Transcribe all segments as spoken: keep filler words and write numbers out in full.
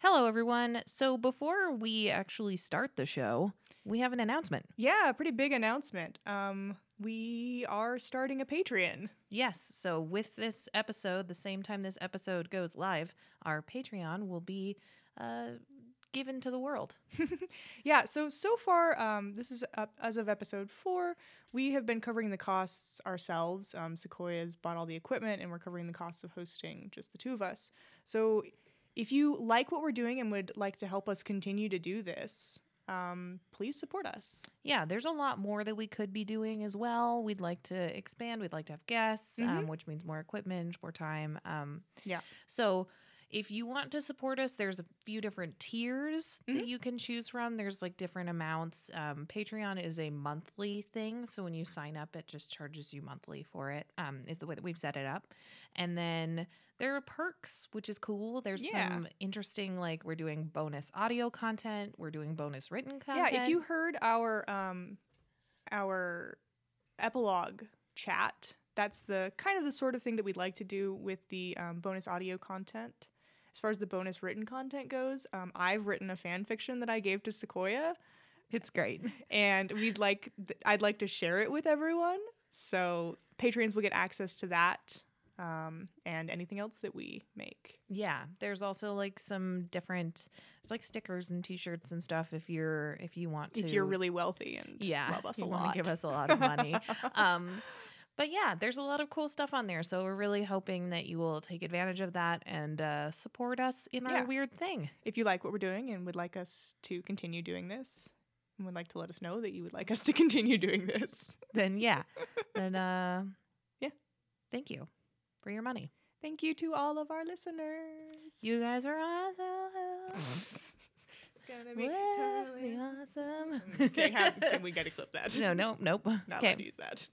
Hello, everyone. So before we actually start the show, we have an announcement. Yeah, a pretty big announcement. Um, we are starting a Patreon. Yes. So with this episode, the same time this episode goes live, our Patreon will be uh, given to the world. Yeah, so, so far, um, this is up as of episode four, we have been covering the costs ourselves. Um, Sequoia's bought all the equipment, and we're covering the costs of hosting just the two of us. So if you like what we're doing and would like to help us continue to do this, um, please support us. Yeah, there's a lot more that we could be doing as well. We'd like to expand. We'd like to have guests, Mhm. um, which means more equipment, more time. Um, Yeah. So if you want to support us, there's a few different tiers that Mhm. you can choose from. There's like different amounts. Um, Patreon is a monthly thing. So when you sign up, it just charges you monthly for it, um, is the way that we've set it up. And then there are perks, which is cool. There's Yeah. some interesting, like we're doing bonus audio content. We're doing bonus written content. Yeah, if you heard our um our epilogue chat, that's the kind of the sort of thing that we'd like to do with the um, bonus audio content. As far as the bonus written content goes, um, I've written a fan fiction that I gave to Sequoia, It's great. and we'd like th- I'd like to share it with everyone. So patrons will get access to that. Um, and anything else that we make. Yeah, there's also like some different, it's like stickers and T-shirts and stuff. If you're if you want to, If you're really wealthy and yeah, love us you a wanna lot, give us a lot of money. um, but yeah, there's a lot of cool stuff on there. So we're really hoping that you will take advantage of that and uh, support us in Yeah. our weird thing. If you like what we're doing and would like us to continue doing this, and would like to let us know that you would like us to continue doing this, Then yeah, then uh, Yeah. thank you for your money. thank you to all of our listeners. You guys are awesome. Gonna be Really totally awesome. Okay, how, can we get to clip that? No, no, nope. Not allowed to Okay. use that.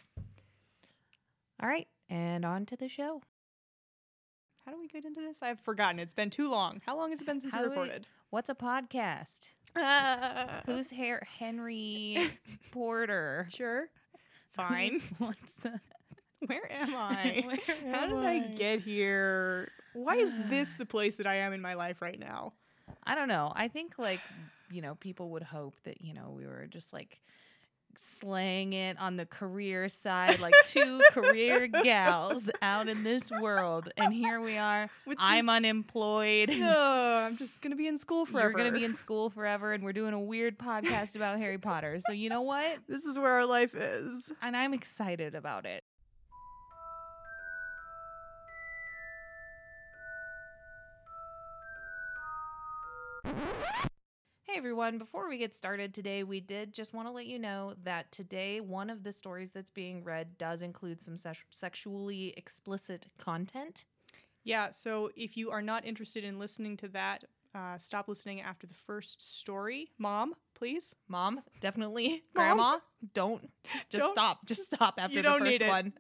All right, and on to the show. How do we get into this? I've forgotten. It's been too long. How long has it been since How we do we- recorded? What's a podcast? Who's Her- Henry Porter? Sure. Fine. Who's- What's the? Where am I? Where How am did I get here? Why is this the place that I am in my life right now? I don't know. I think like you know people would hope that you know we were just like slaying it on the career side, like two career gals out in this world, and here we are. With I'm this- unemployed. No, I'm just gonna be in school forever. You're gonna be in school forever, and we're doing a weird podcast about Harry Potter. So you know what? This is where our life is. And I'm excited about it. Hey everyone, before we get started today, we did just want to let you know that today one of the stories that's being read does include some sex- sexually explicit content. Yeah, so if you are not interested in listening to that, uh, stop listening after the first story. Mom, please. Mom, definitely. Mom. Grandma, don't. Just Don't. stop. Just stop after You the don't first need it. one.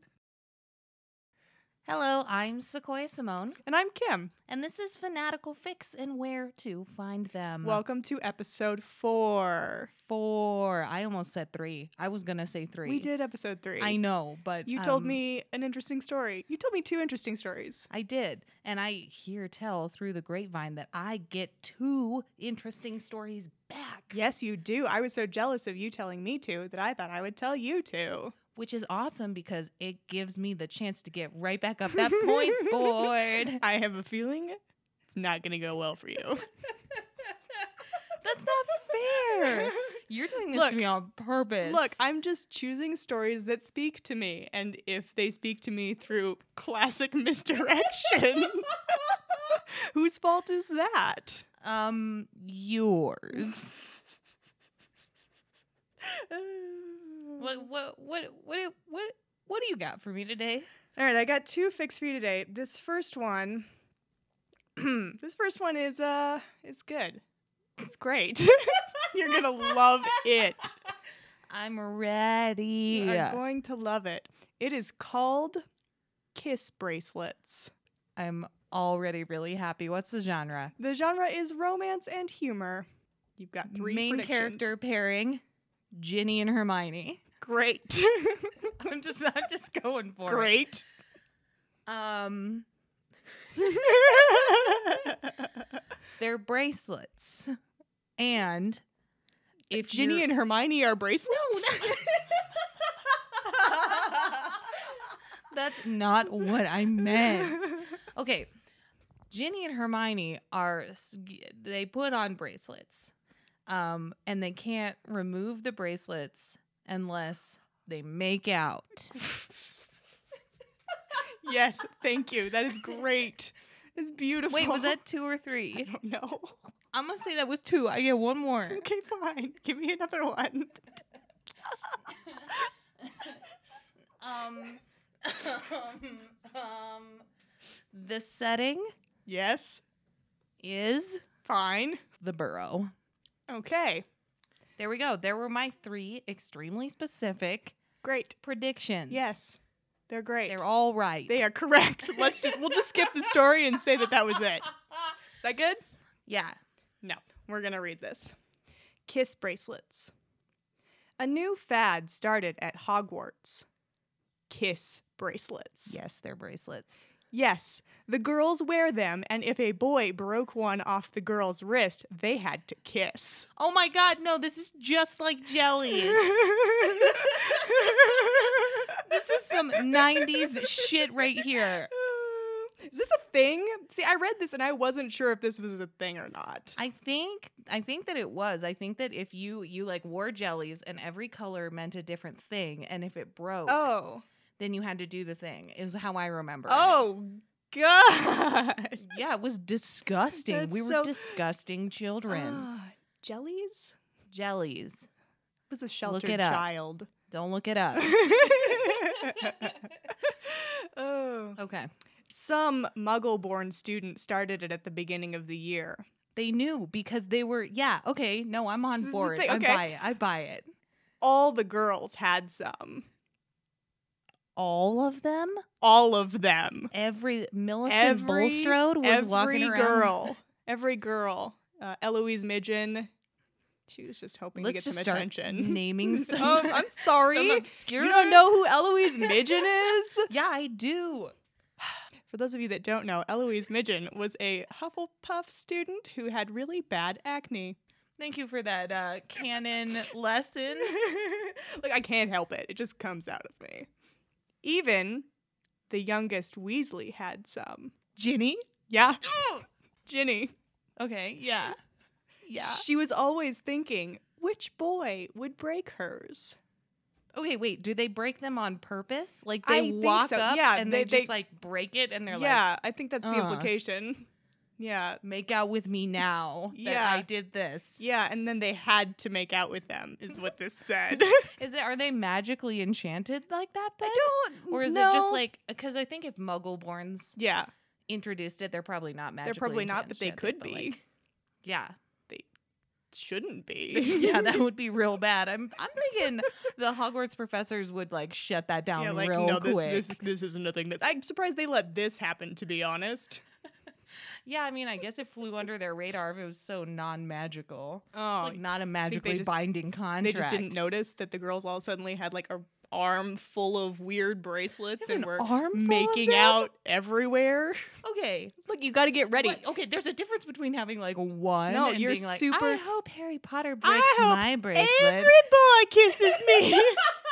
Hello, I'm Sequoia Simone, And I'm Kim. and this is Fanatical Fix and Where to Find Them. Welcome to episode four. Four. I almost said three. I was going to say three. We did episode three. I know, but You told um, me an interesting story. You told me two interesting stories. I did. And I hear tell through the grapevine that I get two interesting stories back, Yes, you do. I was so jealous of you telling me to that I thought I would tell you to. which is awesome because it gives me the chance to get right back up that points board. I have a feeling it's not going to go well for you. That's not fair. You're doing this Look, to me on purpose. Look, I'm just choosing stories that speak to me. And if they speak to me through classic misdirection, whose fault is that? um yours. What what what what do, what what do you got for me today? All right, I got two fix for you today. This first one, this first one is uh, it's good. It's great. You're gonna love it. I'm ready. You're going to love it. It is called Kiss Bracelets. I'm already really happy. What's the genre? The genre is romance and humor. You've got three Main predictions. character pairing, Ginny and Hermione. Great. I'm just I'm just going for Great. it. Um they're bracelets. And if Ginny you're- and Hermione are bracelets? No, no. That's not what I meant. Okay. Ginny and Hermione are, they put on bracelets. Um, and they can't remove the bracelets unless they make out. Yes, thank you. That is great. It's beautiful. Wait, was that two or I three? don't know. I'm going to say that was two. I get one more. Okay, fine. Give me another one. um, um, um, the setting Yes, is fine. the burrow. Okay, There we go. There were my three extremely specific great. predictions. Yes, they're great. They're all right. They are correct. Let's just, we'll just skip the story and say that that was it. Is that good? Yeah. No, we're going to read this. Kiss bracelets. A new fad started at Hogwarts. Kiss bracelets. Yes, they're bracelets. Yes, the girls wear them, and if a boy broke one off the girl's wrist, they had to kiss. Oh my God, no, this is just like jellies. This is some nineties shit right here. Is this a thing? See, I read this and I wasn't sure if this was a thing or not. I think I think that it was. I think that if you you like wore jellies and every color meant a different thing, and if it broke, Oh. then you had to do the thing. Is how I remember it. Oh, God. Yeah, it was disgusting. That's we were so- disgusting children. Ah, jellies? Jellies. Was a sheltered it up. child. Don't look it up. Oh. Okay. Some muggle-born student started it at the beginning of the year. They knew because they were, yeah, okay, no, I'm This on is the board. thing, I okay. buy it. I buy it. All the girls had some. All of them? All of them. Every Millicent Every, Bulstrode was every walking around. girl. Every girl. Uh, Eloise Midgen. She was just hoping Let's to get just some start attention. naming some. um, I'm sorry. some You obscure. don't know who Eloise Midgen is? Yeah, I do. For those of you that don't know, Eloise Midgen was a Hufflepuff student who had really bad acne. Thank you for that uh, canon lesson. Like, I can't help it. It just comes out of me. Even the youngest Weasley had some. Ginny? Yeah. Ginny. Okay, yeah. Yeah. She was always thinking, which boy would break hers? Okay, wait. Do they break them on purpose? Like I they think walk so. up Yeah, and they- they, they- just like break it and they're yeah, like, I think that's the uh. implication. Yeah. make out with me now that Yeah. I did this. Yeah, and then they had to make out with them, is what this said. Is it? Are they magically enchanted like that then? don't Or is it just like, because I think if Muggleborns Yeah, introduced it, they're probably not magically they're probably not, but they enchanted, could but, be. like, yeah. Shouldn't be. Yeah, that would be real bad. I'm I'm thinking the Hogwarts professors would like shut that down Yeah, like, real no, this, quick. this this isn't a thing that I'm surprised they let this happen, to be honest. Yeah, I mean, I guess it flew under their radar if it was so non-magical. Oh, It's like not a magically just- binding contract. they just didn't notice that the girls all suddenly had like a arm full of weird bracelets They have and an were arm full of making them? out everywhere. Okay, Look, you got to get ready. Wait, okay, there's a difference between having like one No, and you're being like, super- I hope Harry Potter breaks I hope my bracelet. Every boy kisses me.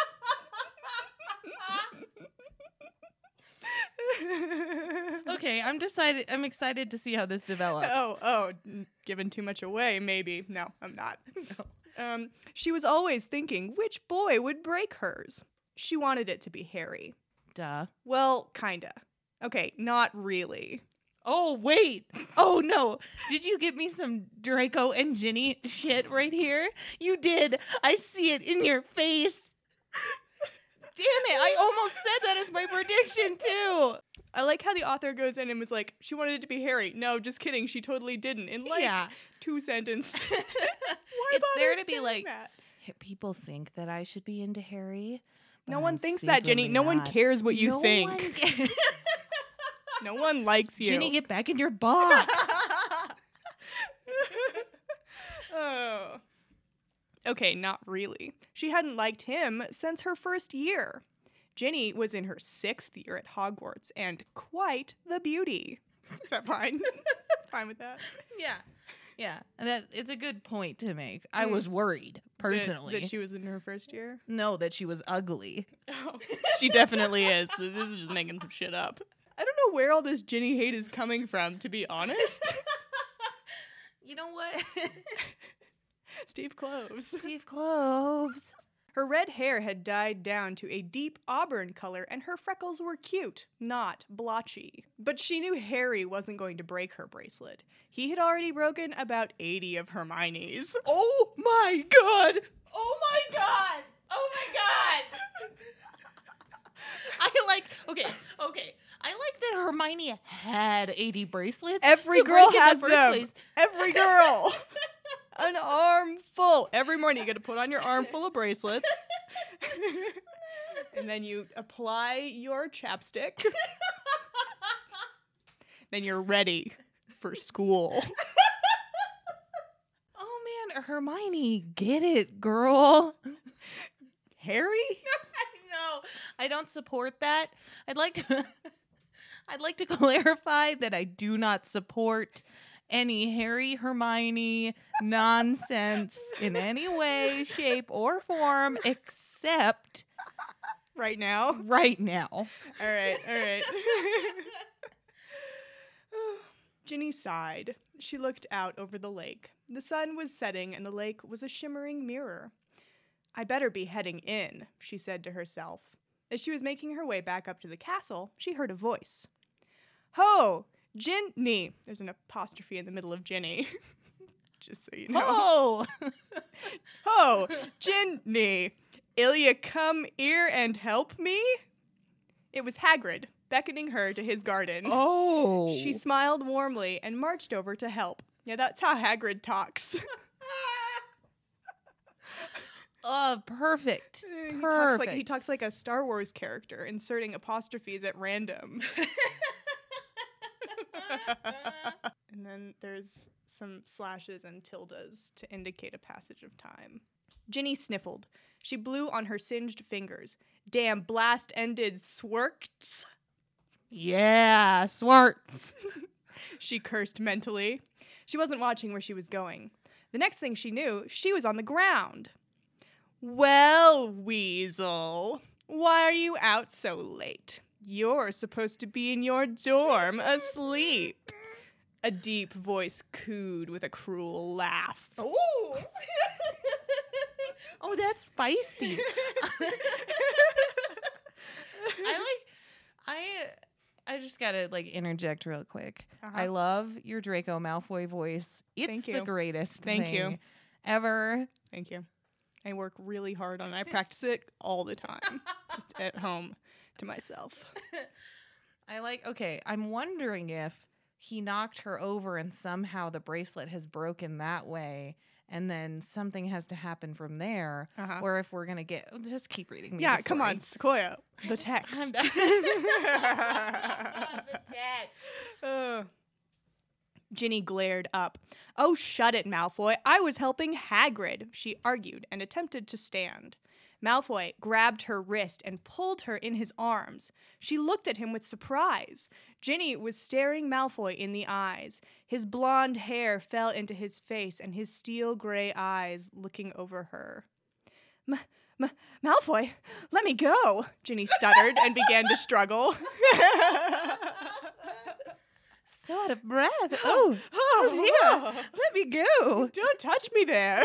Okay, I'm decided. I'm excited to see how this develops. Oh, oh, n- giving too much away, maybe. No, I'm not. Um, she was always thinking which boy would break hers. She wanted it to be Harry. Duh. Well, kinda. Okay, not really. Oh wait. Oh no. Did you give me some Draco and Ginny shit right here? You did. I see it in your face. Damn it. I almost said that as my prediction too. I like how the author goes in and was like, she wanted it to be Harry. No, just kidding. She totally didn't. In like Yeah. two sentences. Why It's there bother to be saying like, that? people think that I should be into Harry. but No I'm one thinks that, Jenny. secretly No one not. cares what you No think. one ca- No one likes you. Ginny, get back in your box. Oh. Okay, not really. She hadn't liked him since her first year. Ginny was in her sixth year at Hogwarts and quite the beauty. Is that fine? fine with that. Yeah. Yeah. And that it's a good point to make. I Mm. was worried, personally. That, that she was in her first year? no, that she was ugly. Oh, she definitely is. This is just making some shit up. I don't know where all this Ginny hate is coming from, to be honest. You know what? Steve Kloves. Steve Kloves. Her red hair had dyed down to a deep auburn color, and her freckles were cute, not blotchy. But she knew Harry wasn't going to break her bracelet. He had already broken about eighty of Hermione's. Oh my god! Oh my god! Oh my god! I like, okay, okay. I like that Hermione had eighty bracelets. Every to girl break in has the first them. place. Every girl. An arm full. Every morning you get to put on your arm full of bracelets. And then you apply your chapstick. Then you're ready for school. Oh man, Hermione, get it, girl. Harry? No, I don't support that. I'd like to I'd like to clarify that I do not support any Harry Hermione nonsense in any way, shape, or form except Right now? right now. All right, all right. Ginny sighed. She looked out over the lake. The sun was setting and the lake was a shimmering mirror. I better be heading in, she said to herself. As she was making her way back up to the castle, she heard a voice. Ho! Ginny! There's an apostrophe in the middle of Ginny. Just so you know. Oh! Ho! Ginny! Ilya come here and help me? It was Hagrid, beckoning her to his garden. Oh! She smiled warmly and marched over to help. Yeah, that's how Hagrid talks. Oh, perfect. he, Perfect. talks like, he talks like a Star Wars character, inserting apostrophes at random. And then there's some slashes and tildes to indicate a passage of time. Ginny sniffled. She blew on her singed fingers. Damn blast-ended swerks. Yeah, Swartz. She cursed mentally. She wasn't watching where she was going. The next thing she knew, she was on the ground. Well, Weasel, why are you out so late? You're supposed to be in your dorm, asleep. A deep voice cooed with a cruel laugh. Oh, oh, that's feisty. I like, I, I just gotta like interject real quick. Uh-huh. I love your Draco Malfoy voice. It's Thank the you. greatest Thank thing you. ever. Thank you. I work really hard on it. I practice it all the time, just at home to myself. I like, okay, I'm wondering if he knocked her over and somehow the bracelet has broken that way and then something has to hapen from there, Uh-huh. or if we're going to get, just keep reading me Yeah, the come story. on, Sequoia. I The just- I'm text. done. The text. Uh. Ginny glared up. Oh, shut it, Malfoy. I was helping Hagrid, she argued and attempted to stand. Malfoy grabbed her wrist and pulled her in his arms. She looked at him with surprise. Ginny was staring Malfoy in the eyes. His blonde hair fell into his face and his steel gray eyes looking over her. M- M- Malfoy, let me go, Ginny stuttered and began to struggle. So out of breath. Oh, oh dear. Let me go. Don't touch me there.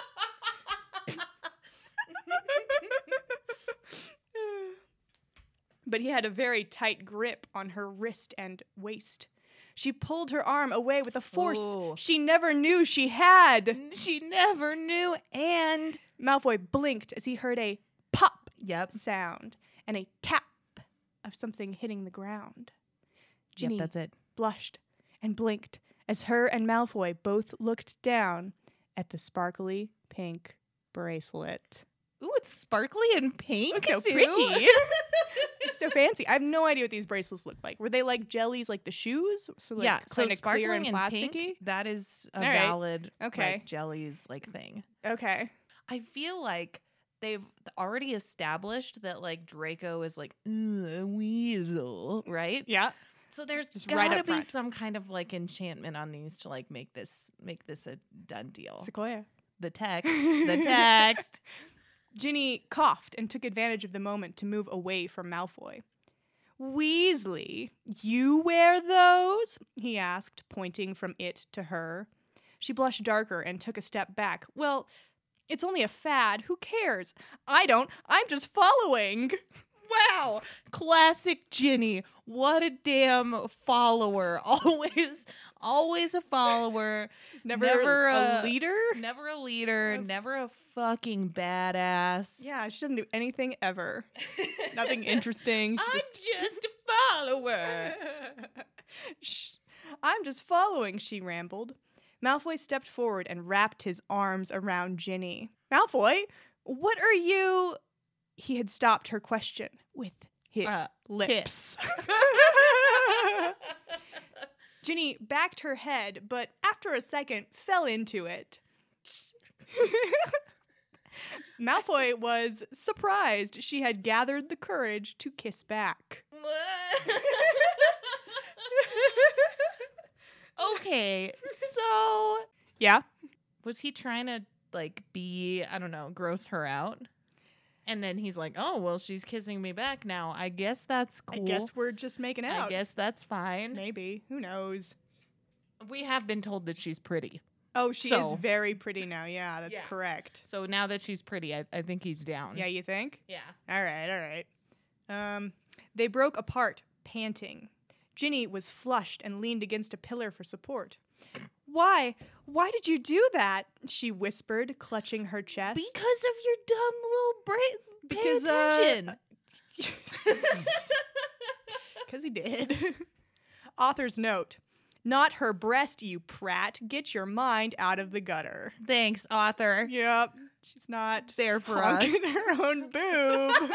But he had a very tight grip on her wrist and waist. She pulled her arm away with a force Ooh. she never knew she had. She never knew. And Malfoy blinked as he heard a pop yep, sound and a tap of something hitting the ground. Ginny yep, that's it. blushed and blinked as her and Malfoy both looked down at the sparkly pink bracelet. Ooh, it's sparkly and pink. Look so too. pretty. It's so fancy. I have no idea what these bracelets look like. Were they like jellies, like the shoes? So like yeah, so kind of sparkling clear and and plasticky. pink, that is a All right. valid Okay. like, jellies like thing. Okay. I feel like they've already established that like Draco is like "Ugh, a weasel, right? Yeah. So there's Just gotta right up be front. some kind of like enchantment on these to like make this make this a done deal. Sequoia. The text, the text. Ginny coughed and took advantage of the moment to move away from Malfoy. Weasley, you wear those? He asked, pointing from it to her. She blushed darker and took a step back. Well, it's only a fad. Who cares? I don't. I'm just following. Wow, classic Ginny. What a damn follower. Always, always a follower. Never, Never a, a- leader? Never a leader. Of- Never a fucking badass. Yeah, she doesn't do anything ever. Nothing interesting. She I'm just... just a follower. Shh. I'm just following, she rambled. Malfoy stepped forward and wrapped his arms around Ginny. Malfoy, what are you... He had stopped her question with his Uh, lips. Ginny backed her head, but after a second fell into it. Malfoy was surprised she had gathered the courage to kiss back. Okay, so Yeah? was he trying to like be, I don't know, gross her out? And then he's like, "Oh, well, she's kissing me back now. I guess that's cool. I guess we're just making out. I guess that's fine." Maybe. Who knows? We have been told that she's pretty. Oh, she So- is very pretty now. Yeah, that's Yeah. correct. So now that she's pretty, I, I think he's down. Yeah, you think? Yeah. All right, all right. Um, they broke apart, panting. Ginny was flushed and leaned against a pillar for support. Why? Why did you do that? She whispered, clutching her chest. Because of your dumb little brain. Because, Pay uh, attention. Because he did. Author's note. Not her breast, you prat. Get your mind out of the gutter. Thanks, author. Yep. She's not There for us. honking her own boob.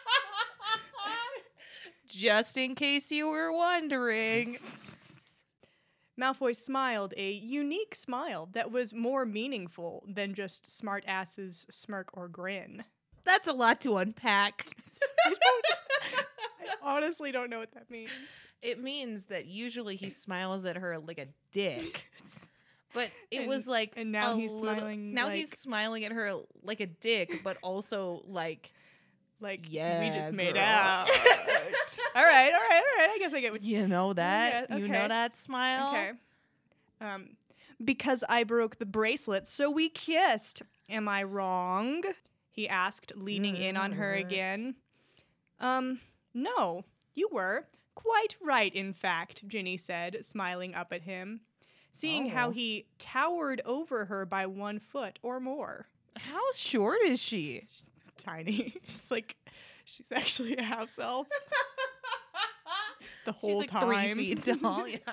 Just in case you were wondering. Malfoy smiled a unique smile that was more meaningful than just Smartass's smirk or grin. That's a lot to unpack. I, don't, I honestly don't know what that means. It means that usually he smiles at her like a dick. But it And- was like and now a he's little- smiling Now like- he's smiling at her like a dick, but also like, Like, yeah, we just made girl. out. all right, all right, all right. I guess I get what you know that, Yeah, you okay. know that smile. Okay. Um, because I broke the bracelet, so we kissed. Am I wrong? He asked, leaning in on her again. Um, no, you were. Quite right, in fact, Ginny said, smiling up at him, seeing how Oh. he towered over her by one foot or more. How short is she? She's tiny. She's like, she's actually a house elf the whole She's like time. three feet tall. Yeah.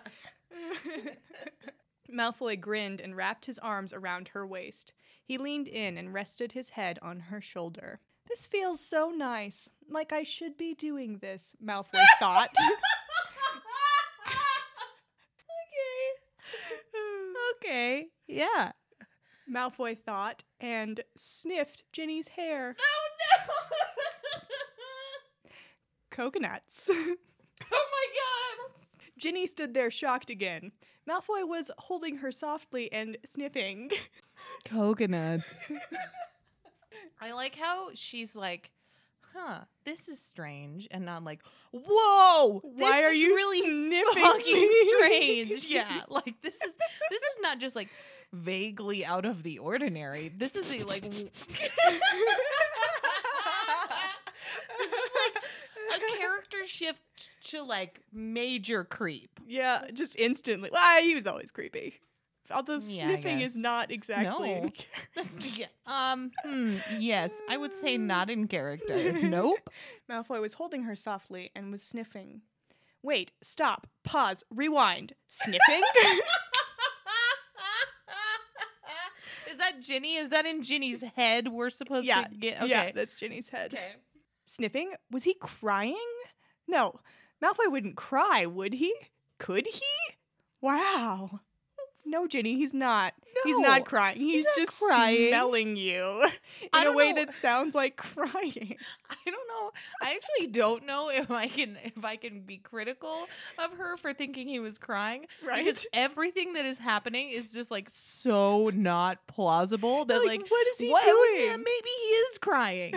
Malfoy grinned and wrapped his arms around her waist. He leaned in and rested his head on her shoulder. This feels so nice. Like I should be doing this, Malfoy thought. Okay. Yeah. Malfoy thought and sniffed Ginny's hair. Oh no! Coconuts. Oh my god! Ginny stood there shocked again. Malfoy was holding her softly and sniffing. Coconuts. I like how she's like, huh, this is strange, and not like, whoa, Why this are is you really sniffing fucking me?" strange. Yeah, like this is this is not just like vaguely out of the ordinary. This is a like w- this is like a character shift to like major creep. Yeah, just instantly. Well, he was always creepy. Although Yeah, I sniffing is guess. not exactly. No. Yeah, um, hmm, yes, I would say not in character. Nope. Malfoy was holding her softly and was sniffing. Wait, stop, pause, rewind. Sniffing? Is that Ginny? Is that in Ginny's head? We're supposed yeah, to get okay. yeah, that's Ginny's head. Okay. Sniffing? Was he crying? No, Malfoy wouldn't cry, would he? Could he? Wow. No, Ginny, he's not. He's No, not crying. He's, not just crying. smelling you in I a don't way know. that sounds like crying. I don't know. I actually don't know if I can if I can be critical of her for thinking he was crying. Right? Because everything that is happening is just like so not plausible that like, like, what is he what- doing? yeah, maybe he is crying.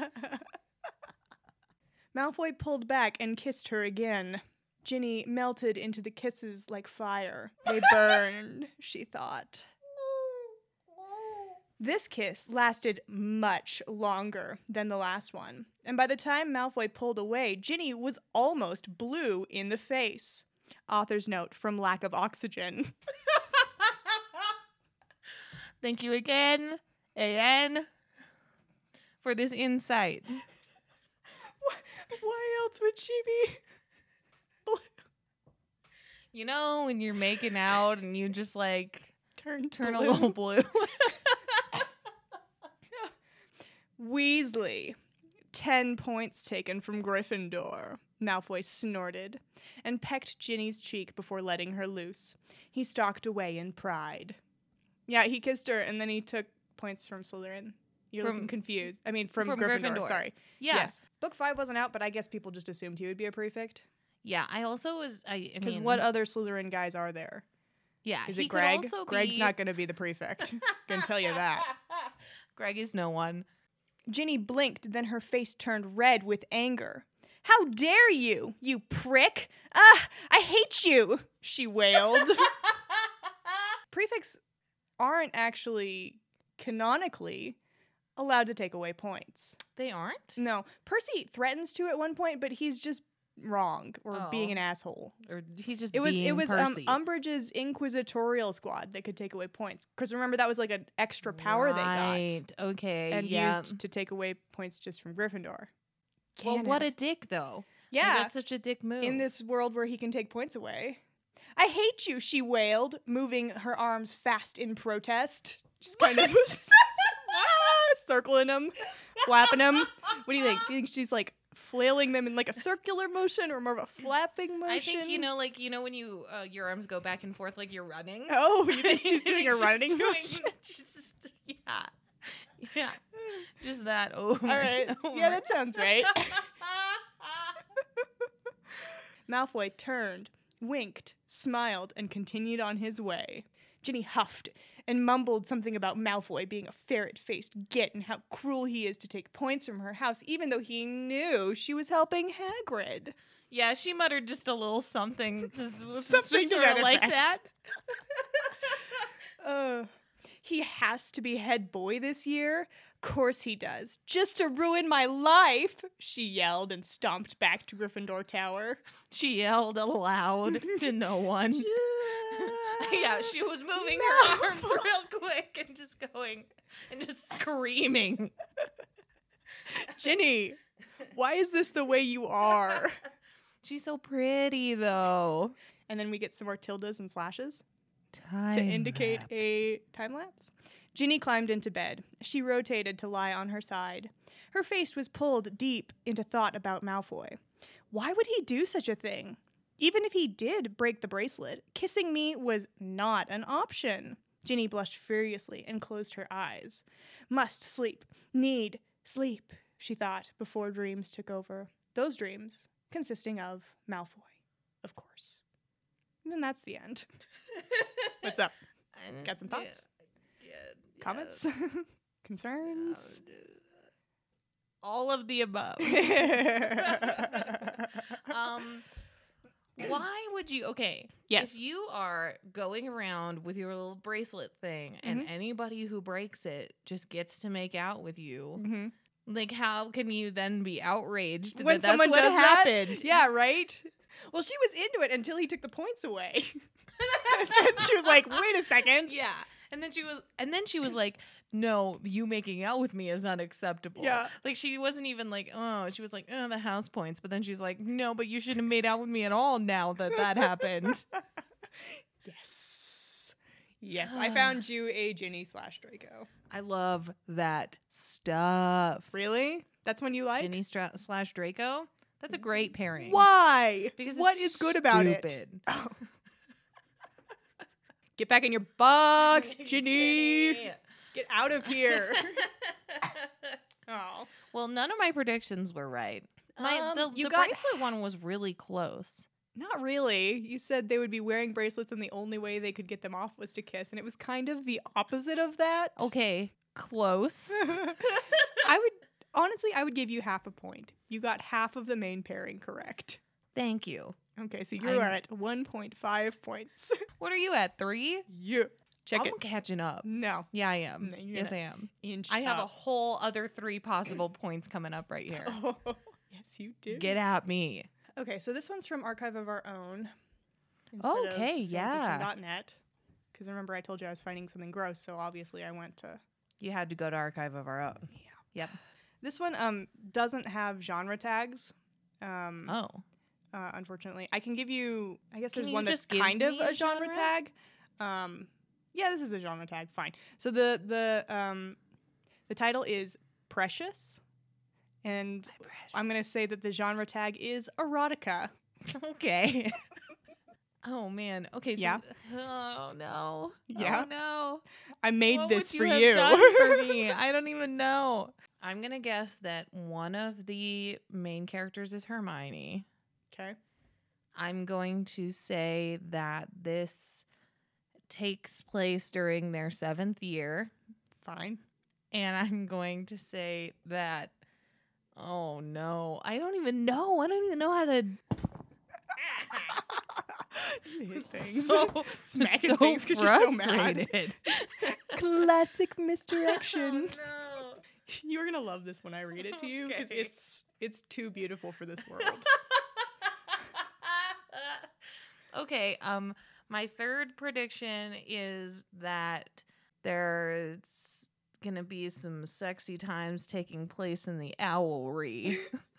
Malfoy pulled back and kissed her again. Ginny melted into the kisses like fire. They burned, she thought. This kiss lasted much longer than the last one, and by the time Malfoy pulled away, Ginny was almost blue in the face. Author's note from lack of oxygen. Thank you again, A N, for this insight. Why else would she be blue? You know, when you're making out and you just like Turn, turn blue. a little blue. Weasley. Ten points taken from Gryffindor. Malfoy snorted and pecked Ginny's cheek before letting her loose. He stalked away in pride. Yeah, he kissed her and then he took points from Slytherin. You're From- looking confused. I mean, from, from Gryffindor, Gryffindor. Sorry. Yeah. Yes. Book five wasn't out, but I guess people just assumed he would be a prefect. Yeah, I also was I Because mean, what other Slytherin guys are there? yeah, Is he it could Greg? also Greg's be- not going to be the prefect. Can tell you that. Greg is no one. Ginny blinked, then her face turned red with anger. How dare you, you prick! Ah, I hate you, she wailed. Prefects aren't actually canonically allowed to take away points. They aren't? No, Percy threatens to at one point, but he's just wrong or Oh. being an asshole. Or he's just It was being it was um, Percy. Umbridge's inquisitorial squad that could take away points because remember that was like an extra power they got Right. Okay. and yeah. used to take away points just from Gryffindor. Well, Can't what have- a dick though. Like, yeah, that's such a dick move. in this world where he can take points away. I hate you, she wailed, moving her arms fast in protest. Just kind of ah, circling them, flapping them. What do you think? Do you think she's like flailing them in like a circular motion or more of a flapping motion? I think you know, like you know, when you uh, your arms go back and forth like you're running. Oh, you think she's doing a She's running doing- motion? she's just- yeah, yeah, just that over. All right. and over. Yeah, that sounds right. Malfoy turned, winked, smiled, and continued on his way. Ginny huffed and mumbled something about Malfoy being a ferret-faced git and how cruel he is to take points from her house, even though he knew she was helping Hagrid. Yeah, she muttered just a little something. This was Something just to sort of that like effect. that. Uh, he has to be head boy this year? Course he does. Just to ruin my life, she yelled and stomped back to Gryffindor Tower. She yelled aloud to no one. Yeah, she was moving her arms Malfoy. real quick and just going and just screaming. Ginny, why is this the way you are? She's so pretty though. And then we get some more tildes and slashes Time to indicate a time lapse. Ginny climbed into bed. She rotated to lie on her side. Her face was pulled deep into thought about Malfoy. Why would he do such a thing? Even if he did break the bracelet, kissing me was not an option. Ginny blushed furiously and closed her eyes. Must sleep. Need sleep, she thought, before dreams took over. Those dreams consisting of Malfoy, of course. And then that's the end. What's up? Got some thoughts? Comments? Concerns? All of the above. um, why would you? Okay, Yes. If you are going around with your little bracelet thing, and Mhm. anybody who breaks it just gets to make out with you, Mhm. like, how can you then be outraged When that that's someone what does that? happened? Yeah, right? Well, she was into it until he took the points away. And then she was like, wait a second. Yeah. And then she was and then she was like, no, you making out with me is not acceptable. Yeah. Like she wasn't even like, oh, she was like, oh, the house points. But then she's like, no, but you shouldn't have made out with me at all now that that happened. Yes. Yes, I found you a Ginny slash Draco. I love that stuff. Really? That's one you like? Ginny stra- slash Draco. That's a great pairing. Why? Because what it's is good about it? stupid. Get back in your box, Ginny. Get out of here. Oh. Well, none of my predictions were right. My Um, the, you the got- bracelet one was really close. Not really. You said they would be wearing bracelets and the only way they could get them off was to kiss. And it was kind of the opposite of that. Okay, close. I would, honestly, I would give you half a point. You got half of the main pairing correct. Thank you. Okay, so you are I'm- at one point five points. What are you at? Three? Yeah. Check I'm it. catching up. No. Yeah, I am. No, you're yes, not. I am. Inch I have a up. whole other three possible points coming up right here. Oh, yes, you do. Get at me. Okay, so this one's from Archive of Our Own. Okay, yeah. .net. Because remember I told you I was finding something gross, so obviously I went to... You had to go to Archive of Our Own. Yeah. Yep. This one um doesn't have genre tags. Um, Oh. uh, unfortunately. I can give you... I guess Can there's you one that's just give kind of me a a genre, genre? tag. Um, yeah, this is a genre tag. Fine. So the the um the title is Precious. And I'm going to say that the genre tag is erotica. Okay. Oh man. Okay. So Yeah. Oh no. Yeah. Oh no. I made What this would for you. you. Have done for me? I don't even know. I'm gonna guess that one of the main characters is Hermione. Okay. I'm going to say that this takes place during their seventh year, Fine. and I'm going to say that. Oh no! I don't even know. I don't even know how to. You hit things. So, Smacking so things 'cause you're so mad. frustrated. Classic misdirection. Oh, no. You're gonna love this when I read it to you because Okay. it's it's too beautiful for this world. Okay, um my third prediction is that there's gonna be some sexy times taking place in the owlry.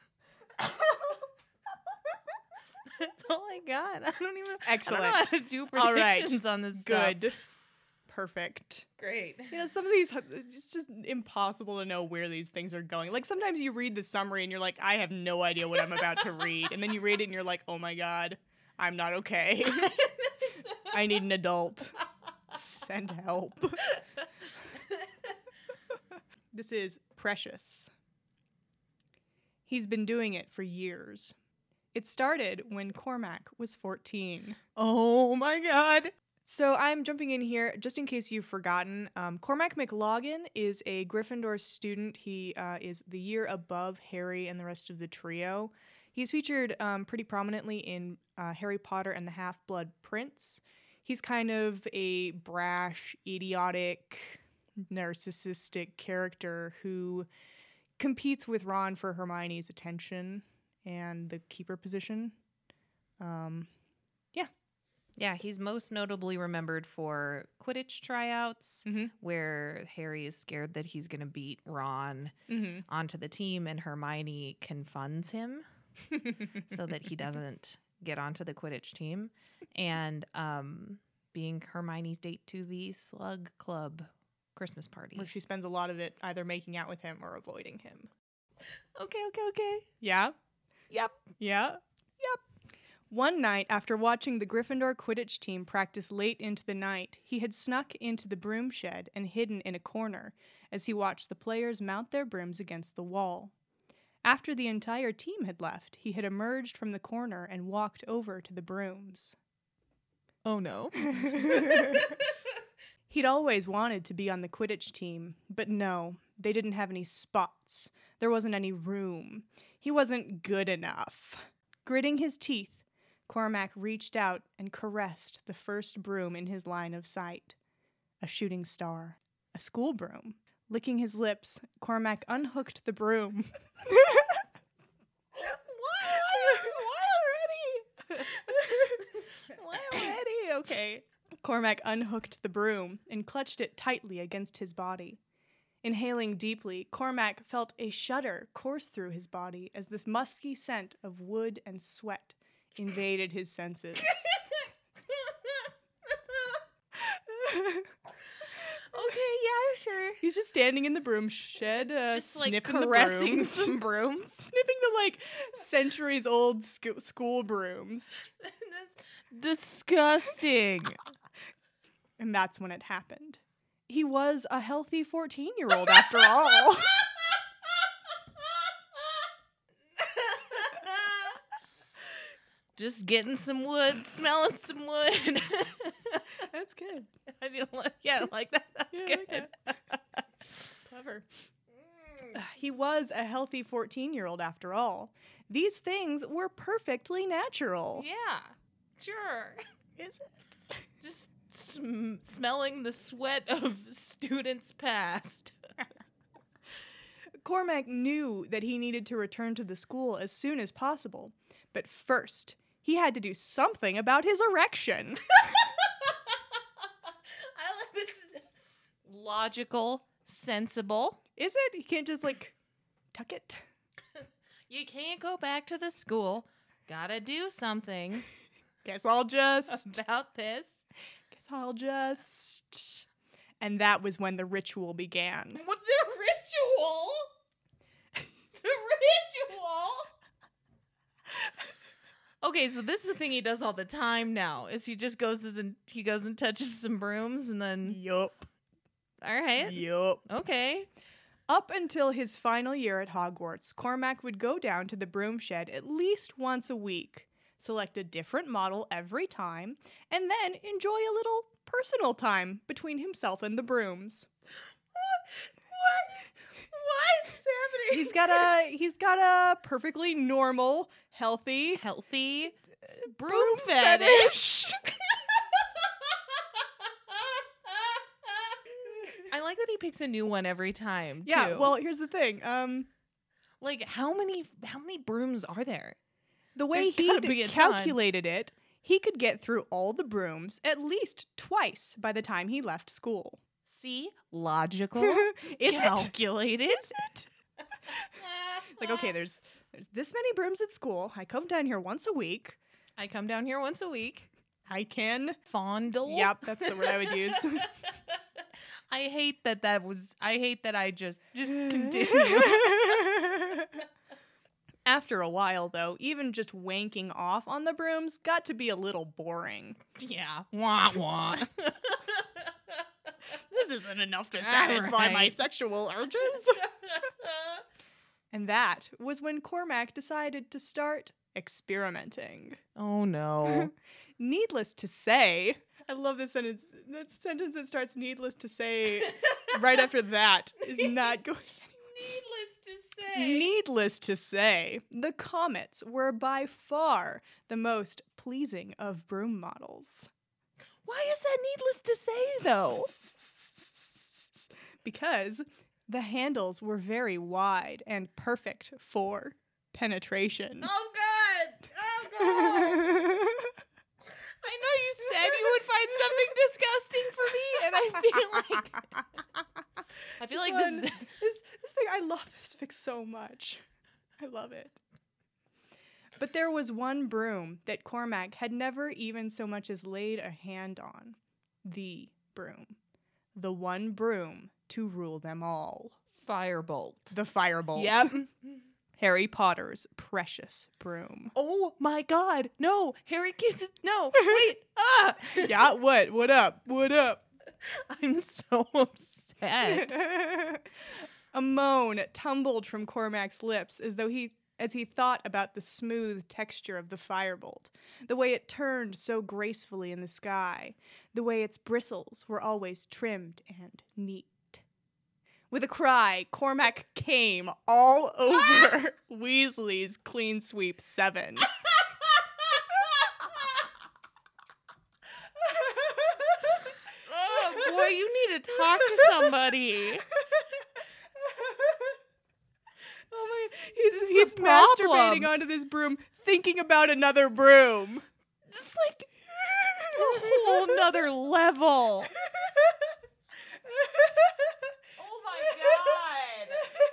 That's all I got. I don't even Excellent. I don't know how to do All right. predictions on this stuff. Good. Perfect. Great. You know, some of these, it's just impossible to know where these things are going. Like, sometimes you read the summary and you're like, I have no idea what I'm about to read. And then you read it and you're like, oh my God, I'm not okay. I need an adult. Send help. This is Precious. He's been doing it for years. It started when Cormac was fourteen. Oh my God. So I'm jumping in here just in case you've forgotten. Um, Cormac McLaughlin is a Gryffindor student. He uh, is the year above Harry and the rest of the trio. He's featured um, pretty prominently in uh, Harry Potter and the Half-Blood Prince. He's kind of a brash, idiotic, narcissistic character who competes with Ron for Hermione's attention and the keeper position. Um, Yeah, he's most notably remembered for Quidditch tryouts, mm-hmm. where Harry is scared that he's going to beat Ron Mm-hmm. onto the team, and Hermione confunds him so that he doesn't get onto the Quidditch team, and um, being Hermione's date to the Slug Club Christmas party. Where she spends a lot of it either making out with him or avoiding him. Okay, okay, okay. Yeah? Yep. Yeah? Yep. One night, after watching the Gryffindor Quidditch team practice late into the night, he had snuck into the broom shed and hidden in a corner as he watched the players mount their brooms against the wall. After the entire team had left, he had emerged from the corner and walked over to the brooms. Oh no. He'd always wanted to be on the Quidditch team, but no, they didn't have any spots. There wasn't any room. He wasn't good enough. Gritting his teeth, Cormac reached out and caressed the first broom in his line of sight. A shooting star. A school broom. Licking his lips, Cormac unhooked the broom. Why? Why already? Why already? Okay. Cormac unhooked the broom and clutched it tightly against his body. Inhaling deeply, Cormac felt a shudder course through his body as the musky scent of wood and sweat invaded his senses. Okay, yeah, sure. He's just standing in the broom shed, uh, Just like sniffing caressing the brooms. some brooms. Sniffing the, like, centuries-old sco- school brooms. That's disgusting. And that's when it happened. He was a healthy fourteen-year-old after all. Just getting some wood, smelling some wood. That's good. I do like, yeah, I like that. That's Yeah, I good. like that. Clever. He was a healthy fourteen-year-old after all. These things were perfectly natural. Yeah, sure. Is it? Just sm- smelling the sweat of students past. Cormac knew that he needed to return to the school as soon as possible. But first, he had to do something about his erection. I like this. Logical, sensible. Is it? He can't just, like, tuck it. You can't go back to the school. Gotta do something Guess I'll just... about this. Guess I'll just... And that was when the ritual began. What, the ritual? The ritual? Okay, so this is the thing he does all the time now. Is he just goes and he goes and touches some brooms and then Yup. all right. Yup. Okay. Up until his final year at Hogwarts, Cormac would go down to the broom shed at least once a week, select a different model every time, and then enjoy a little personal time between himself and the brooms. What? What is happening? He's got a he's got a perfectly normal, healthy healthy broom, broom fetish. I like that he picks a new one every time. Yeah, too. well, here's the thing. Um like how many how many brooms are there? the way There's gotta he be a ton. calculated it, he could get through all the brooms at least twice by the time he left school. See, logical, Is it? calculated. Is it? Like, okay, there's there's this many brooms at school. I come down here once a week. I come down here once a week. I can. Fondle. Yep, that's the word I would use. I hate that that was. I hate that I just just continue. After a while, though, even just wanking off on the brooms got to be a little boring. Yeah. Wah wah. This isn't enough to satisfy my sexual urges. And that was when Cormac decided to start experimenting. Oh no. Needless to say, I love this sentence. That sentence that starts "needless to say" right after that is not going. Needless to say. Needless to say, the Comets were by far the most pleasing of broom models. Why is that needless to say though? Because the handles were very wide and perfect for penetration. Oh god. Oh god. I know you said you would find something disgusting for me, and I feel like I feel like one- this. this this fic, I love this fic so much. I love it. But there was one broom that Cormac had never even so much as laid a hand on. The broom. The one broom to rule them all. Firebolt. The Firebolt. Yep. Harry Potter's precious broom. Oh my god. No. Harry kisses. No. Wait. Ah. Yeah, what? What up? What up? I'm so upset. A moan tumbled from Cormac's lips as though he as he thought about the smooth texture of the firebolt, the way it turned so gracefully in the sky, the way its bristles were always trimmed and neat. With a cry, Cormac came all over Weasley's Clean Sweep seven. Oh boy, you need to talk to somebody. Oh my! He's This is he's a problem. masturbating onto this broom, thinking about another broom. It's like it's a whole nother level. Oh my god.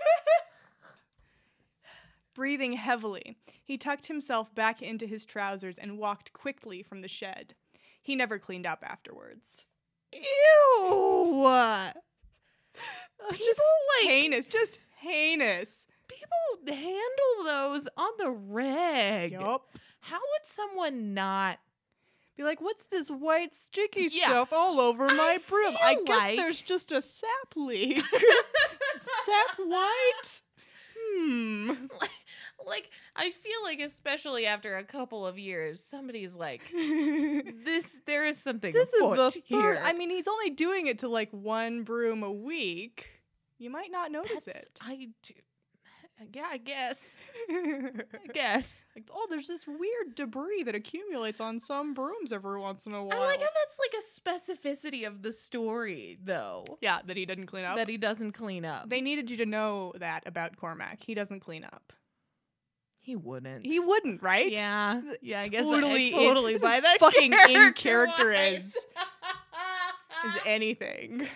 Breathing heavily, he tucked himself back into his trousers and walked quickly from the shed. He never cleaned up afterwards. Ew. Oh, People just like heinous, just heinous. people handle those on the reg. Yup. How would someone not Be like, what's this white sticky Yeah. stuff all over my I broom? feel I guess like- there's just a sap leak. Sap white? Hmm. Like, I feel like, especially after a couple of years, somebody's like, this, there is something This is afoot the here. third. I mean, he's only doing it to like one broom a week. You might not notice That's, it. I, do- yeah, I guess. I guess. Like, oh, there's this weird debris that accumulates on some brooms every once in a while. I like how that's like a specificity of the story, though, yeah, that he didn't clean up. that he doesn't clean up. They needed you to know that about Cormac. He doesn't clean up. He wouldn't. He wouldn't, right? Yeah. Yeah, I guess Totally I, I totally in, buy this is that fucking in character character-wise. as is anything.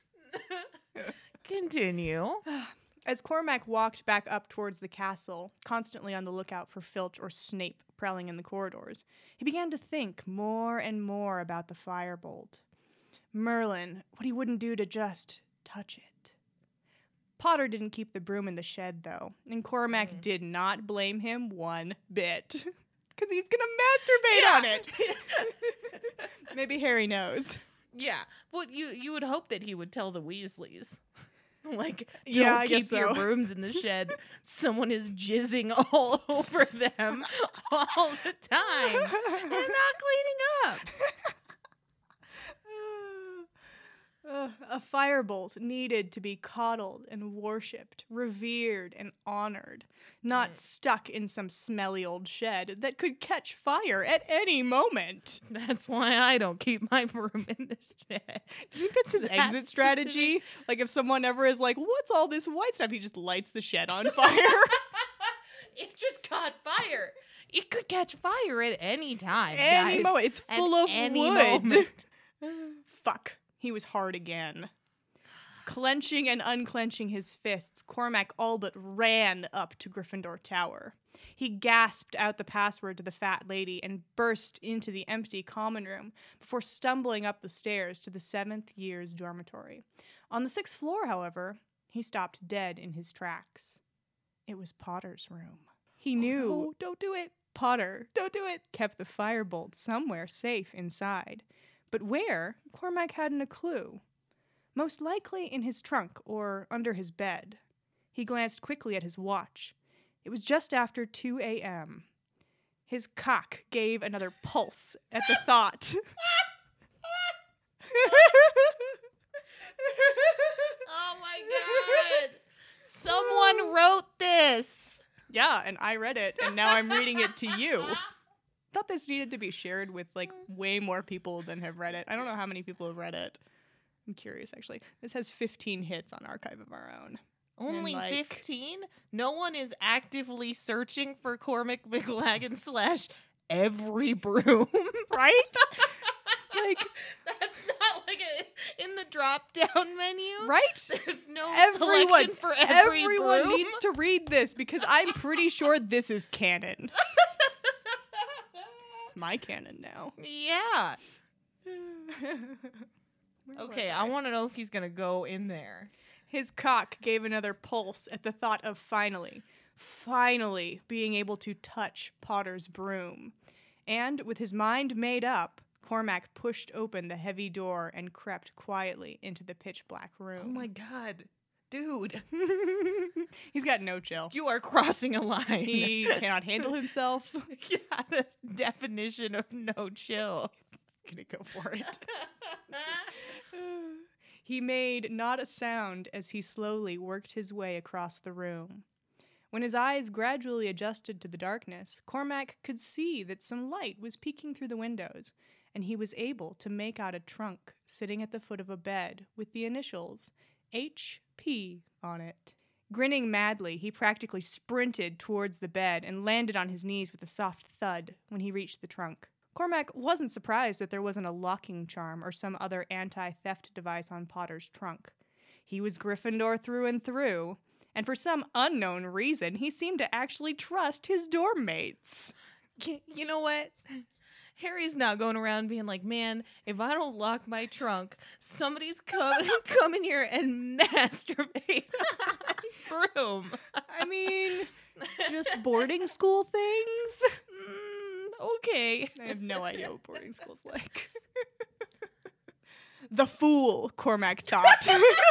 Continue. As Cormac walked back up towards the castle, constantly on the lookout for Filch or Snape prowling in the corridors, he began to think more and more about the firebolt. Merlin, what he wouldn't do to just touch it. Potter didn't keep the broom in the shed, though, and Cormac Mm. did not blame him one bit. Because he's going to masturbate Yeah. on it. Maybe Harry knows. Yeah. Well, you you would hope that he would tell the Weasleys. Like, don't Yeah, I keep guess your so. brooms in the shed. Someone is jizzing all over them all the time and not cleaning up. Uh, a firebolt needed to be coddled and worshipped, revered and honored, not Mm. stuck in some smelly old shed that could catch fire at any moment. That's why I don't keep my broom in the shed. Do you think that's his That exit strategy? Like if someone ever is like, what's all this white stuff? He just lights the shed on fire. It just caught fire. It could catch fire at any time. Any guys. moment. It's At full of any wood. moment. Fuck. He was hard again. Clenching and unclenching his fists, Cormac all but ran up to Gryffindor Tower. He gasped out the password to the fat lady and burst into the empty common room before stumbling up the stairs to the seventh year's dormitory. On the sixth floor, however, he stopped dead in his tracks. It was Potter's room. He knew Oh, don't do it. Potter Don't do it. kept the firebolt somewhere safe inside. But where, Cormac hadn't a clue. Most likely in his trunk or under his bed. He glanced quickly at his watch. It was just after two a.m. His cock gave another pulse at the thought. Oh my god. Someone wrote this. Yeah, and I read it, and now I'm reading it to you. Thought this needed to be shared with like way more people than have read it. I don't know how many people have read it. I'm curious, actually. This has fifteen hits on Archive of Our Own. Only like- fifteen? No one is actively searching for Cormac McLagan slash every broom. Right? Like, That's not like a, in the drop down menu. right? There's no Everyone, selection for every everyone broom. needs to read this because I'm pretty sure this is canon. It's my canon now. Yeah. Where Okay, was I want to know if he's gonna go in there. His cock gave another pulse at the thought of finally, finally being able to touch Potter's broom. And with his mind made up, Cormac pushed open the heavy door and crept quietly into the pitch black room. Oh my god. Dude, He's got no chill. you are crossing a line. He cannot handle himself. Yeah, the definition of no chill. Gonna go for it. He made not a sound as he slowly worked his way across the room. When his eyes gradually adjusted to the darkness, Cormac could see that some light was peeking through the windows, and he was able to make out a trunk sitting at the foot of a bed with the initials H P on it. Grinning madly, he practically sprinted towards the bed and landed on his knees with a soft thud when he reached the trunk. Cormac wasn't surprised that there wasn't a locking charm or some other anti-theft device on Potter's trunk. He was Gryffindor through and through, and for some unknown reason, he seemed to actually trust his dorm mates. Y- You know what? Harry's now going around being like, man, if I don't lock my trunk, somebody's come come in here and masturbate on my broom. I mean, just boarding school things? Mm, Okay. I have no idea what boarding school's like. The fool, Cormac thought.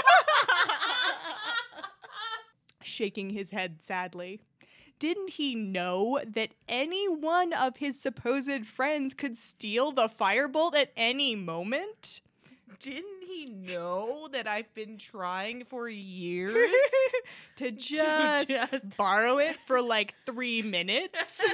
Shaking his head sadly. Didn't he know that any one of his supposed friends could steal the firebolt at any moment? Didn't he know that I've been trying for years to just, to just borrow it for like three minutes?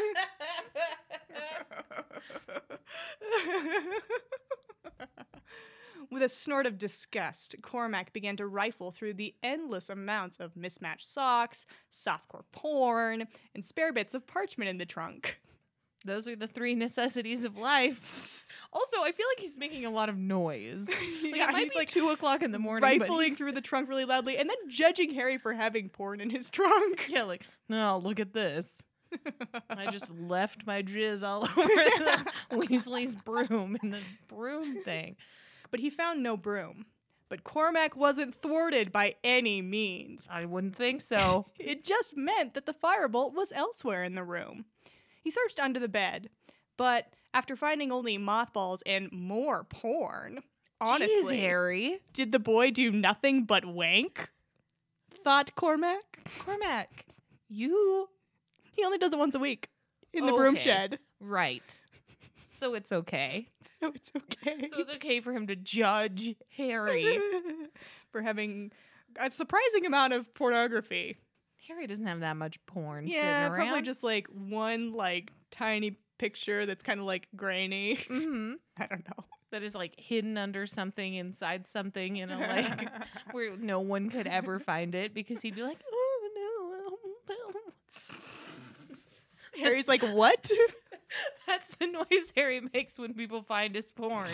With a snort of disgust, Cormac began to rifle through the endless amounts of mismatched socks, softcore porn, and spare bits of parchment in the trunk. Those are the three necessities of life. Also, I feel like he's making a lot of noise. Like, Yeah, it might he's be like two o'clock in the morning, but rifling he's- through the trunk really loudly and then judging Harry for having porn in his trunk. Yeah, like, no, look at this. I just left my jizz all over the Weasley's broom in the broom thing. But he found no broom. But Cormac wasn't thwarted by any means. I wouldn't think so. It just meant that the firebolt was elsewhere in the room. He searched under the bed, but after finding only mothballs and more porn, honestly, Jeez, Harry. did the boy do nothing but wank? Thought Cormac. Cormac, you... He only does it once a week in the broom Okay. shed. Right. So it's okay. So it's okay. So it's okay for him to judge Harry. For having a surprising amount of pornography. Harry doesn't have that much porn Yeah, sitting around. probably just like one like tiny picture that's kind of like grainy. Mm-hmm. I don't know. That is like hidden under something, inside something, you know, like where no one could ever find it because he'd be like, oh no, oh, no. Harry's like, what? That's the noise Harry makes when people find his porn.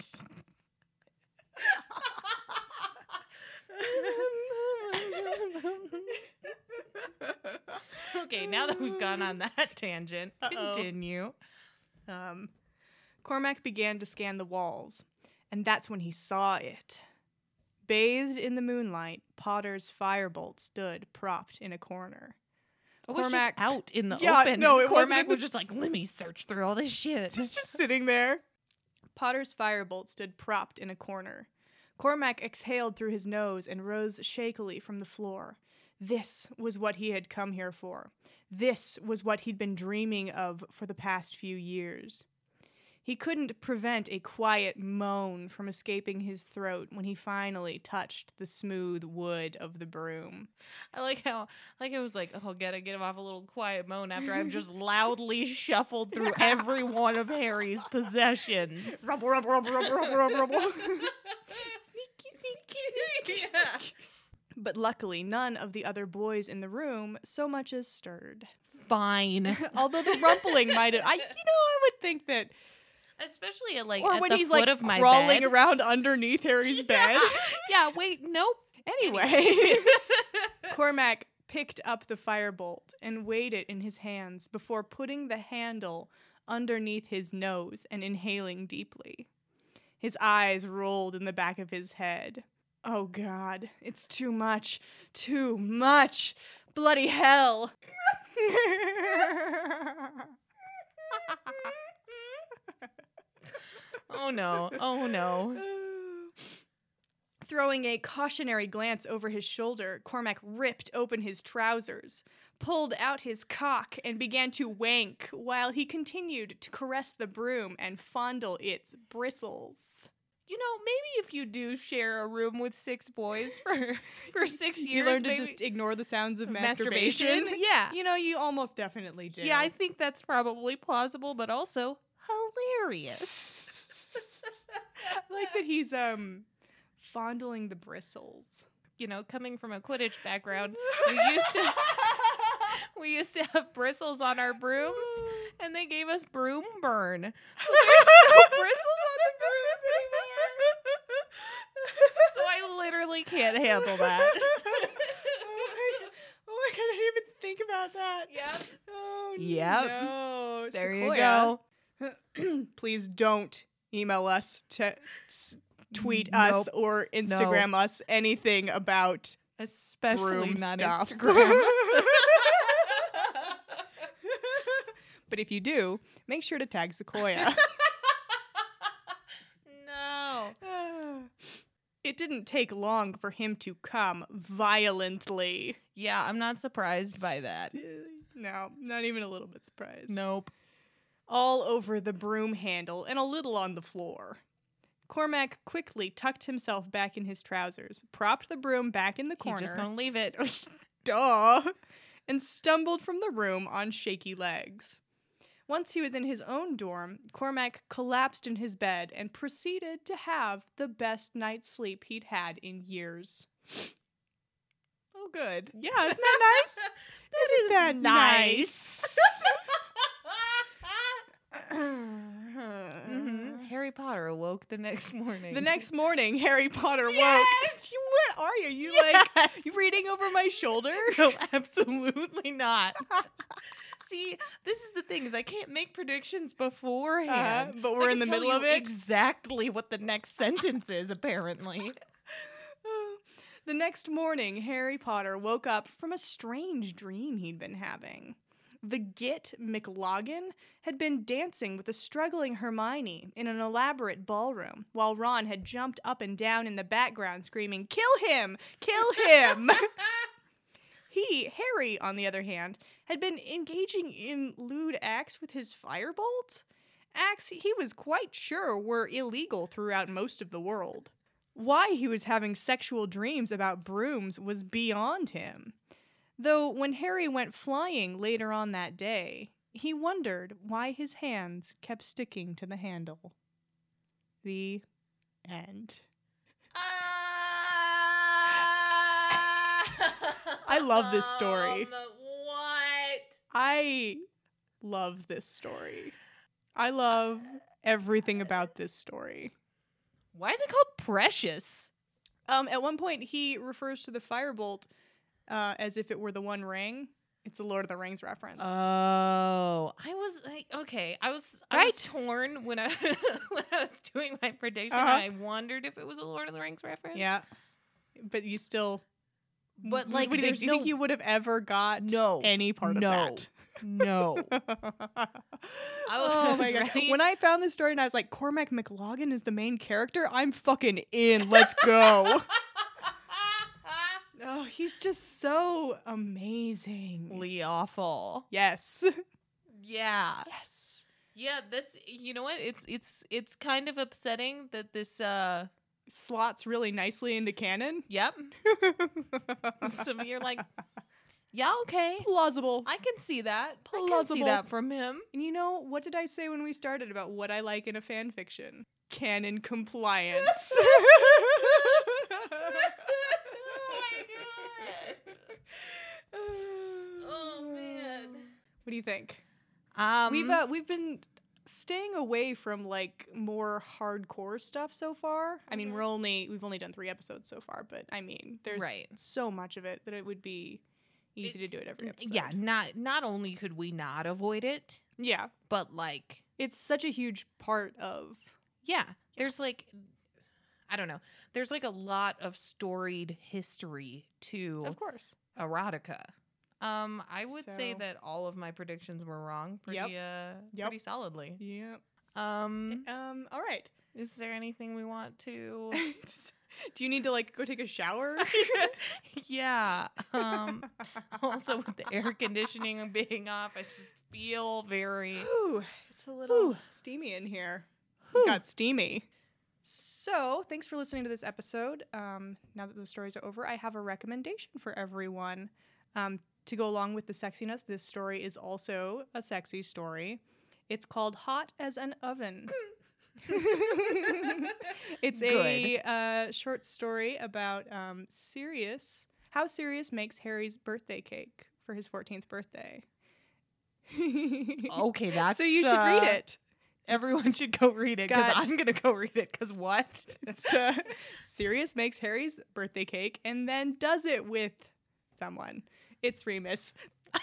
Okay, now that we've gone on that tangent, Uh-oh. continue. Um, Cormac began to scan the walls, and that's when he saw it. Bathed in the moonlight, Potter's firebolt stood propped in a corner. It was Cormac- just out in the Yeah, open. no, and it wasn't Cormac in the- was just like, let me search through all this shit. He's just sitting there. Potter's firebolt stood propped in a corner. Cormac exhaled through his nose and rose shakily from the floor. This was what he had come here for. This was what he'd been dreaming of for the past few years. He couldn't prevent a quiet moan from escaping his throat when he finally touched the smooth wood of the broom. I like how, like it was like, oh, gotta get him off a little quiet moan after I've just loudly shuffled through every one of Harry's possessions. Rubble, rubble, rubble, rubble, rubble, rubble, rubble. Sneaky, sneaky, sneaky. Yeah. But luckily, none of the other boys in the room so much as stirred. Fine. Although the rumpling might have, I, you know, I would think that, Especially at, like, or at when the he's foot like of my crawling bed. around underneath Harry's bed. Yeah, wait, nope. Anyway, Cormac picked up the firebolt and weighed it in his hands before putting the handle underneath his nose and inhaling deeply. His eyes rolled in the back of his head. Oh God, it's too much, too much, bloody hell. Oh no, oh no. Throwing a cautionary glance over his shoulder, Cormac ripped open his trousers, pulled out his cock, and began to wank while he continued to caress the broom and fondle its bristles. You know, maybe if you do share a room with six boys for for six years, You learn to maybe- just ignore the sounds of masturbation. masturbation. Yeah. You know, you almost definitely do. Yeah, I think that's probably plausible, but also hilarious. I like that he's um fondling the bristles. You know, coming from a Quidditch background, we used to we used to have bristles on our brooms, and they gave us broom burn. So there's no bristles on the brooms anymore. So I literally can't handle that. oh, my, oh my god, I didn't even think about that. Yep. Oh Yep. no. There Sequoia. you go. Please don't email us, to s- tweet Nope. us, or Instagram us anything about Especially broom not stuff. Instagram. But if you do, make sure to tag Sequoia. No. It didn't take long for him to come violently. Yeah, I'm not surprised by that. No, not even a little bit surprised. Nope. All over the broom handle and a little on the floor. Cormac quickly tucked himself back in his trousers, propped the broom back in the corner. He's just gonna leave it. Duh! And stumbled from the room on shaky legs. Once he was in his own dorm, Cormac collapsed in his bed and proceeded to have the best night's sleep he'd had in years. Oh, good. Yeah, isn't that nice? That Isn't is that nice. mm-hmm. Mm-hmm. Harry Potter awoke the next morning. The next morning, Harry Potter Yes! woke. You, what are you? You like Yes! you reading over my shoulder? No, absolutely not. See, this is the thing, is I can't make predictions beforehand. Uh-huh, but we're I in can the tell middle of you it. Exactly what the next sentence is, apparently. The next morning, Harry Potter woke up from a strange dream he'd been having. The Git McLaughlin had been dancing with a struggling Hermione in an elaborate ballroom, while Ron had jumped up and down in the background screaming, "Kill him! Kill him!" He, Harry, on the other hand, had been engaging in lewd acts with his firebolt. Acts he was quite sure were illegal throughout most of the world. Why he was having sexual dreams about brooms was beyond him. Though when Harry went flying later on that day, he wondered why his hands kept sticking to the handle. The end. I love this story. Um, what? I love this story. I love everything about this story. Why is it called Precious? Um, at one point, he refers to the firebolt uh, as if it were the One Ring. It's a Lord of the Rings reference. Oh, I was like, okay, I was, I was Right? torn when I when I was doing my prediction. Uh-huh. I wondered if it was a Lord of the Rings reference. Yeah, but you still. But, w- like, what do you, there's think? do you think no- you would have ever got No. any part No. of that? No. I Oh was my god! ready- When I found this story and I was like, Cormac McLaughlin is the main character, I'm fucking in. Let's go. Oh, he's just so amazing. Lee awful. Yes. Yeah. Yes. Yeah, that's, you know what? It's it's it's kind of upsetting that this uh Slots really nicely into canon. yep. Some of you're like, yeah, okay. Plausible. I can see that. I can see Plausible. that from him. And you know, what did I say when we started about what I like in a fan fiction? Canon compliance. Oh man. What do you think? Um we've uh, we've been staying away from like more hardcore stuff so far. I mean, Mhm. we're only we've only done three episodes so far, but I mean, there's Right. so much of it that it would be easy It's- to do it every episode. yeah, not not only could we not avoid it, Yeah. but like It's such a huge part of yeah, there's like I don't know. There's like a lot of storied history to Of course. erotica. Um, I would say So- that all of my predictions were wrong pretty uh Yep. pretty solidly. Yeah. Um, Um all right. is there anything we want to Do you need to like go take a shower? Yeah. Um also with the air conditioning being off, I just feel very Ooh, it's a little Whew. steamy in here. Whew. It got steamy. So, thanks for listening to this episode. Um, now that the stories are over, I have a recommendation for everyone. Um, to go along with the sexiness, this story is also a sexy story. It's called Hot as an Oven. It's a uh, short story about um, Sirius, how Sirius makes Harry's birthday cake for his fourteenth birthday. Okay, that's so you should read uh, it. Everyone should go read it because got- I'm gonna go read it. Because what? It's, uh, Sirius makes Harry's birthday cake and then does it with someone. It's Remus. Can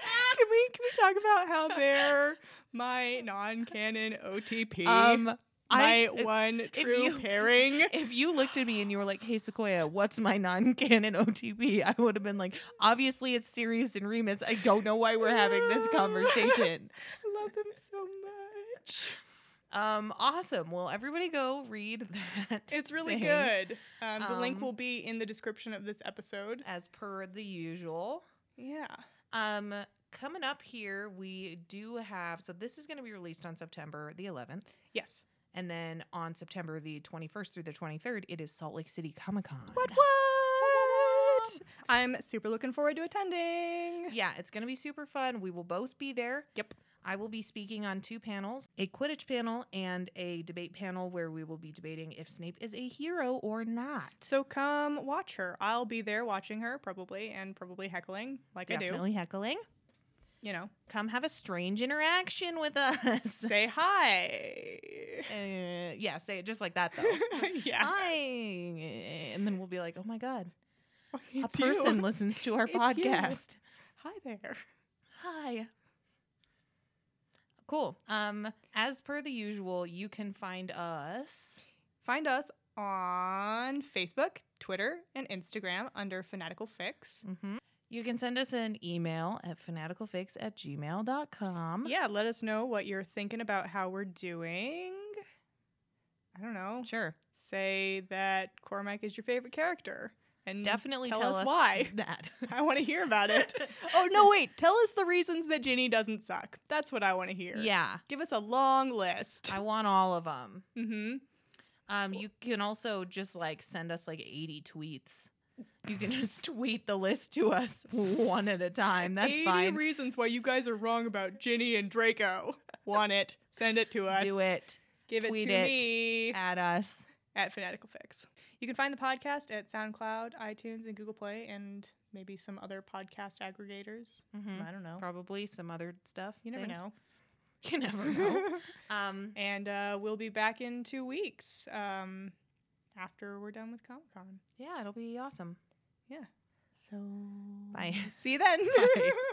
we can we talk about how they're my non-canon O T P? Um, My I, one true you- pairing. if you looked at me and you were like, "Hey Sequoia, what's my non-canon O T P?" I would have been like, "Obviously, it's Sirius and Remus. I don't know why we're having this conversation." I love them so much. Um, awesome. Well, everybody go read that. It's really thing, good. Um, the link Um, will be in the description of this episode. as per the usual. Yeah. Um, coming up here, we do have. So this is going to be released on September the eleventh, Yes. and then on September the twenty-first through the twenty-third, it is Salt Lake City Comic Con. What what? I'm super looking forward to attending. Yeah, it's going to be super fun. We will both be there. Yep. I will be speaking on two panels, a Quidditch panel and a debate panel where we will be debating if Snape is a hero or not. So come watch her. I'll be there watching her probably and probably heckling like Definitely heckling. I do. You know. Come have a strange interaction with us. Say hi. Uh, yeah, say it just like that though. Yeah. Hi. And then we'll be like, oh my God, a It's you. person listens to our It's you. podcast. Hi there. Hi. Cool. Um, as per the usual, you can find us. Find us on Facebook, Twitter, and Instagram under Fanatical Fix. Mm-hmm. You can send us an email at fanaticalfix at gmail dot com. Yeah, let us know what you're thinking about how we're doing. I don't know. Sure. Say that Cormac is your favorite character. And Definitely tell, tell us, us why. that. I want to hear about it. Oh, no, wait. Tell us the reasons that Ginny doesn't suck. That's what I want to hear. Yeah. Give us a long list. I want all of them. Mm-hmm. Um, you can also just like send us like eighty tweets. You can just tweet the list to us one at a time. That's eighty fine. reasons why you guys are wrong about Ginny and Draco. Want it. Send it to us. Do it. Give Tweet it to it. me At us. at Fanatical Fix. You can find the podcast at SoundCloud, iTunes, and Google Play, and maybe some other podcast aggregators. Mm-hmm. I don't know. Probably some other stuff. You never things. know. You never know. um, And uh, we'll be back in two weeks um, after we're done with Comic Con. yeah, it'll be awesome. Yeah. So, bye. See you then. Bye.